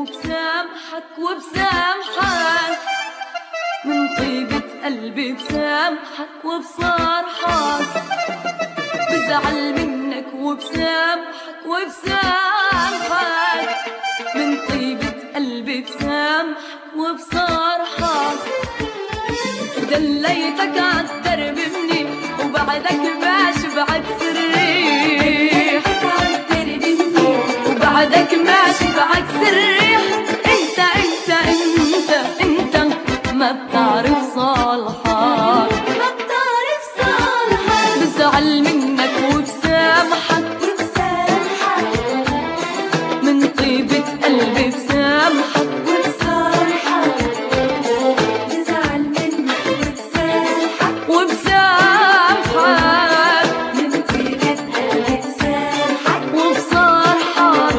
وبسامحك وبسامحك من طيبة قلبي بسامحك وبصارحك بزعل منك وبسامحك وبسامحك من طيبة قلبي بسامحك وبصارحك دليتك عالدرب مني وبعدك ماشي بعكس الريح وبعدك ماشي بعكس الريح انت انت انت انت ما بتعرف صالحك ما بتعرف صالحك بزعل منك وبسامحك من طيبة قلبي بسامحك وبصارحك بزعل منك وبسامحك وبسامحك من طيبة قلبي بسامحك وبصارحك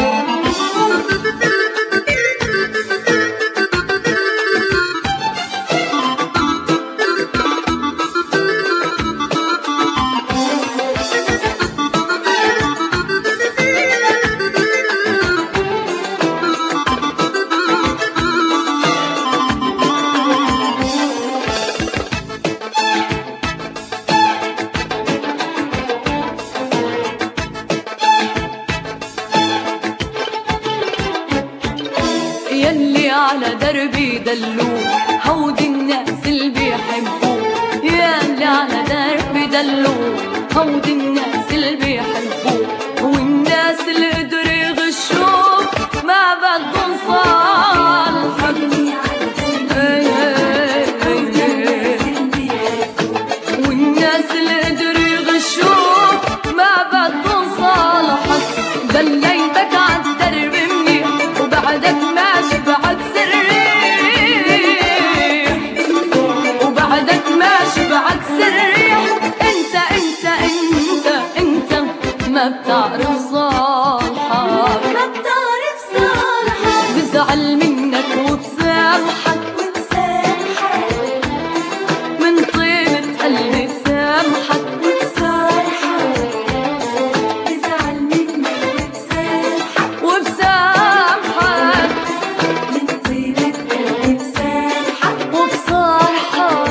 يلي على دربي دلوك هودي الناس اللي بيحبوك يلي على دربي دلوك هودي الناس اللي بيحبوك والناس اللي قدروا يغشوك ما بدهم صالحك والناس اللي قدروا يغشوك ما بدهم صالحك دليتك عالدرب منيح وبعدك ماشي بعكس الريح وبعدك ماشي بعكس الريح انت انت انت انت ما بتعرف صالحك ما بتعرف صالحك بزعل منك وبسامحك من طيبة قلبي بسامحك وبصارحك بزعل منك وبسامحك وبسامحك من طيبة قلبي بسامحك وبصارحك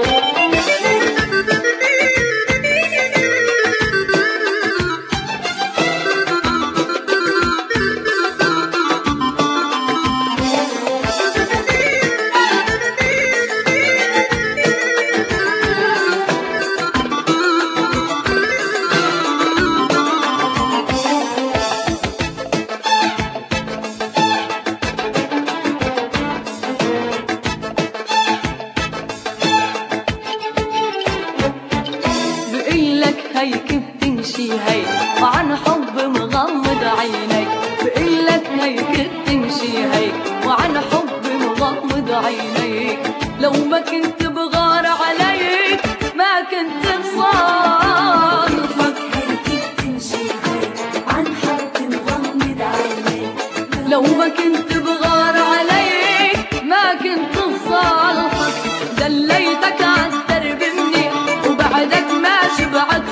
هيك بتمشي هيك وعن حب مغمض عينيك بقلك هيك بتمشي هيك وعن حب مغمض عينيك لو ما كنت بغار عليك ما كنت بصالحك هيك بتمشي هيك وعن حب مغمض عينيك لو ما كنت بغار عليك ما كنت بصالحك دليتك عالدرب منيح وبعدك ماشي بعكس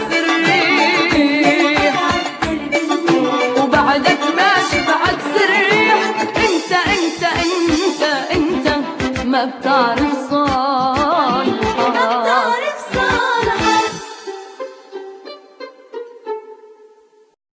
وبعدك ماشي بعكس الريح انت انت انت انت ما بتعرف صالحك